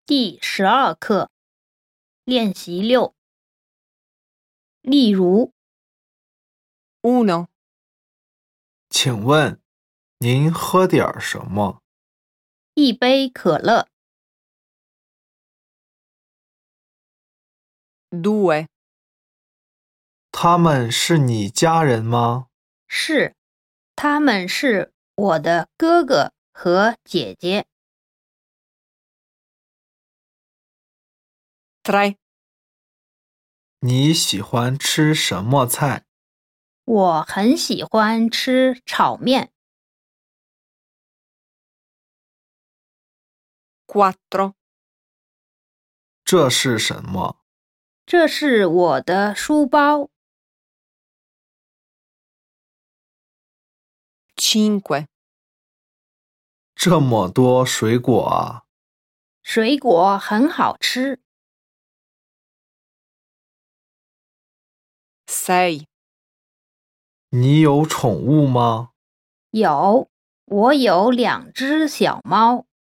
第12课练习6。例如 1. 请问您喝点什么？ 一杯可乐。 2. 他们是你家人吗？ 是，他们是我的哥哥和姐姐。 3. 你喜欢吃什么菜？ 我很喜欢吃炒面。 4. 这是什么？ 这是我的书包。 5. 这么多水果啊！ 水果很好吃。 6. 你有宠物吗？ 有，我有2只小猫。